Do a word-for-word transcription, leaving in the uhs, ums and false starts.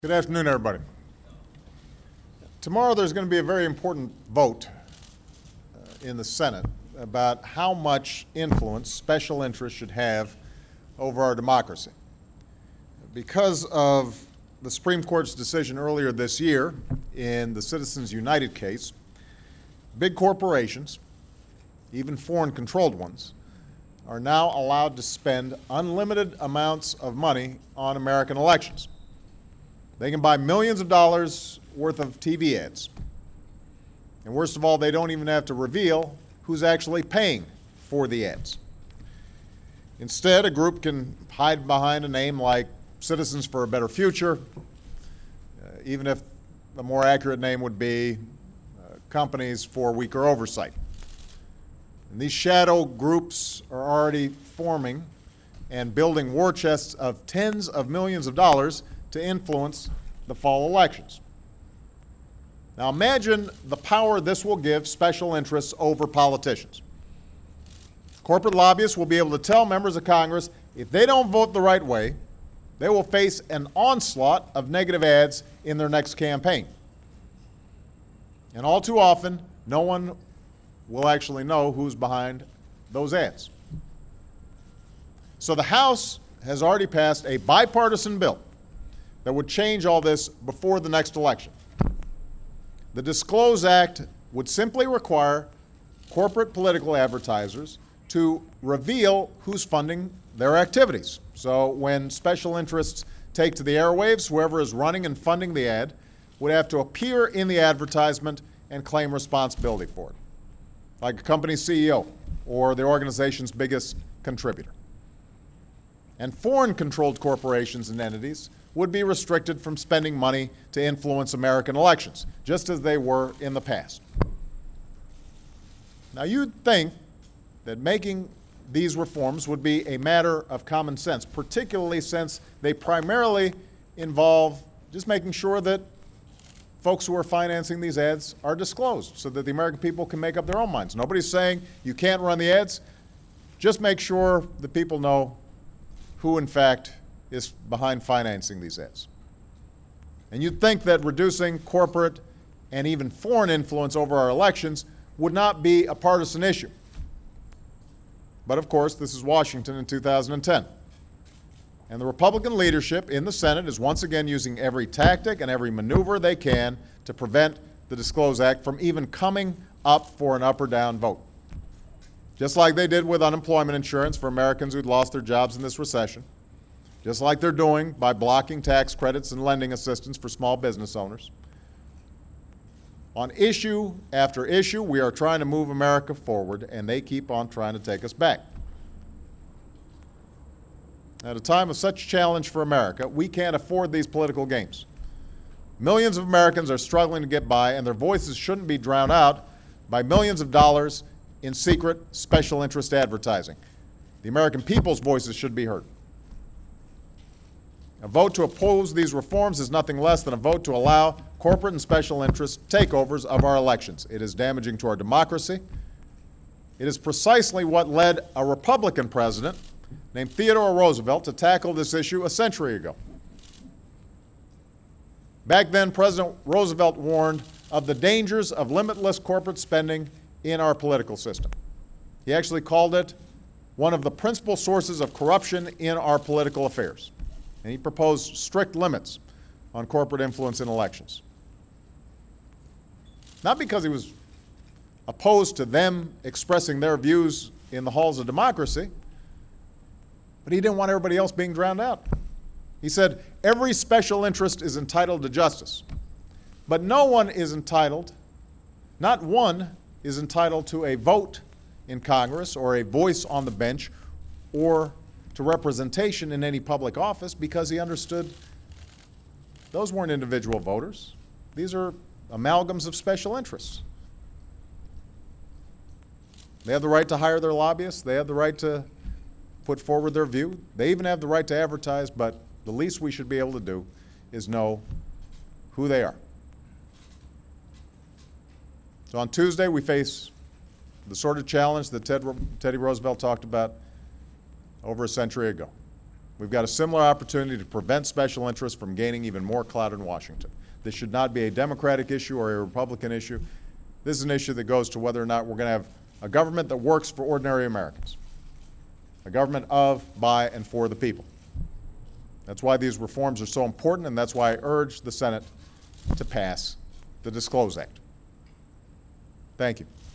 Good afternoon, everybody. Tomorrow there's going to be a very important vote uh, in the Senate about how much influence special interests should have over our democracy. Because of the Supreme Court's decision earlier this year in the Citizens United case, big corporations, even foreign-controlled ones, are now allowed to spend unlimited amounts of money on American elections. They can buy millions of dollars worth of T V ads. And worst of all, they don't even have to reveal who's actually paying for the ads. Instead, a group can hide behind a name like Citizens for a Better Future, uh, even if a more accurate name would be uh, Companies for Weaker Oversight. And these shadow groups are already forming and building war chests of tens of millions of dollars to influence the fall elections. Now imagine the power this will give special interests over politicians. Corporate lobbyists will be able to tell members of Congress if they don't vote the right way, they will face an onslaught of negative ads in their next campaign. And all too often, no one will actually know who's behind those ads. So the House has already passed a bipartisan bill that would change all this before the next election. The Disclose Act would simply require corporate political advertisers to reveal who's funding their activities. So when special interests take to the airwaves, whoever is running and funding the ad would have to appear in the advertisement and claim responsibility for it, like a company's C E O or the organization's biggest contributor. And foreign-controlled corporations and entities would be restricted from spending money to influence American elections, just as they were in the past. Now, you'd think that making these reforms would be a matter of common sense, particularly since they primarily involve just making sure that folks who are financing these ads are disclosed so that the American people can make up their own minds. Nobody's saying you can't run the ads. Just make sure the people know who, in fact, is behind financing these ads. And you'd think that reducing corporate and even foreign influence over our elections would not be a partisan issue. But of course, this is Washington in two thousand ten. And the Republican leadership in the Senate is once again using every tactic and every maneuver they can to prevent the Disclose Act from even coming up for an up or down vote. Just like they did with unemployment insurance for Americans who'd lost their jobs in this recession. Just like they're doing by blocking tax credits and lending assistance for small business owners. On issue after issue, we are trying to move America forward, and they keep on trying to take us back. At a time of such challenge for America, we can't afford these political games. Millions of Americans are struggling to get by, and their voices shouldn't be drowned out by millions of dollars in secret special interest advertising. The American people's voices should be heard. A vote to oppose these reforms is nothing less than a vote to allow corporate and special interest takeovers of our elections. It is damaging to our democracy. It is precisely what led a Republican president named Theodore Roosevelt to tackle this issue a century ago. Back then, President Roosevelt warned of the dangers of limitless corporate spending in our political system. He actually called it one of the principal sources of corruption in our political affairs. And he proposed strict limits on corporate influence in elections. Not because he was opposed to them expressing their views in the halls of democracy, but he didn't want everybody else being drowned out. He said, every special interest is entitled to justice, but no one is entitled, not one is entitled to a vote in Congress or a voice on the bench or to representation in any public office, because he understood those weren't individual voters. These are amalgams of special interests. They have the right to hire their lobbyists. They have the right to put forward their view. They even have the right to advertise, but the least we should be able to do is know who they are. So on Tuesday, we face the sort of challenge that Ted, Teddy Roosevelt talked about over a century ago. We've got a similar opportunity to prevent special interests from gaining even more clout in Washington. This should not be a Democratic issue or a Republican issue. This is an issue that goes to whether or not we're going to have a government that works for ordinary Americans, a government of, by, and for the people. That's why these reforms are so important, and that's why I urge the Senate to pass the Disclose Act. Thank you.